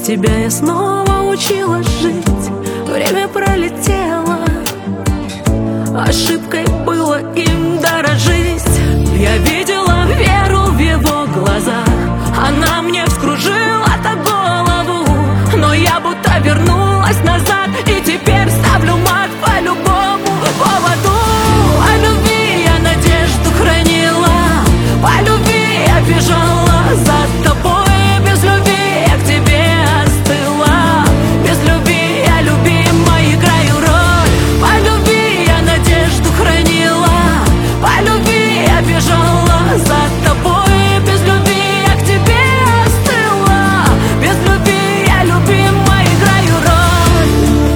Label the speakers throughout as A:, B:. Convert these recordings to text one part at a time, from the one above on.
A: тебя я снова училась жить. Время пролетело, ошибкой было им дорожить. Я видела веру в его глазах, она мне вскружила-то голову. Но я будто вернулась назад, и теперь ставлю мат по любому поводу. О любви я надежду хранила, по любви я бежала за тобой. Без любви я к тебе остыла, без любви я любимая играю роль. По любви я надежду хранила, по любви я бежала за тобой. Без любви я к тебе остыла, без любви я любимая играю роль.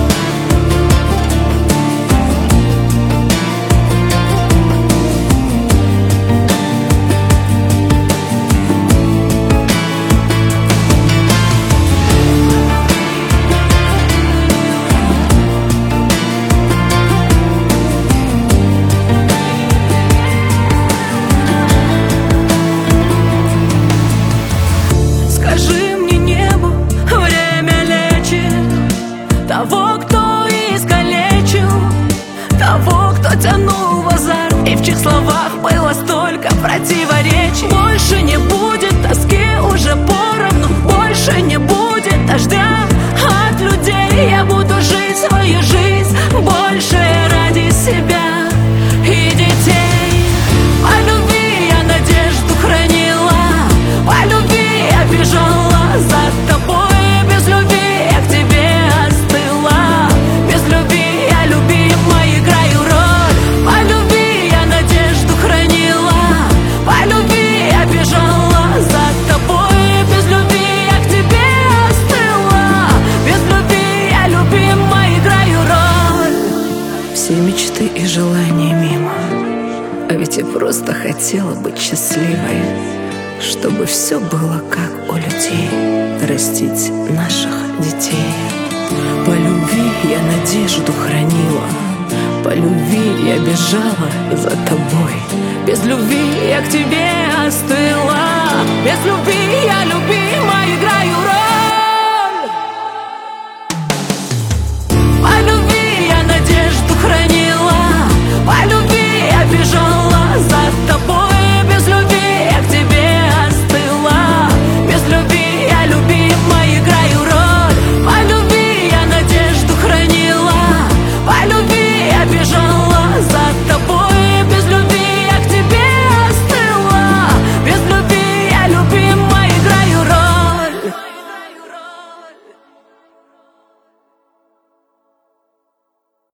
A: Скажи мне, небо, время лечит того, кто искалечил, того, кто тянул в азарт, и в чьих словах было столько противоречий. Больше не будет тоски уже поровну, больше не будет дождя от людей. Я буду жить свою жизнь больше ради себя и детей. По любви я надежду хранила, по любви я бежала за тобой. Без любви я к тебе остыла, без любви я любимая играю роль. По любви я надежду хранила, по любви я бежала за тобой. Без любви я к тебе остыла, без любви я любимая играю роль.
B: Все мечты и желания мимо, а ведь я просто хотела быть счастливой, чтобы все было как у людей, растить наших детей. По любви я надежду хранила, по любви я бежала за тобой.
A: Без любви я к тебе остыла, без любви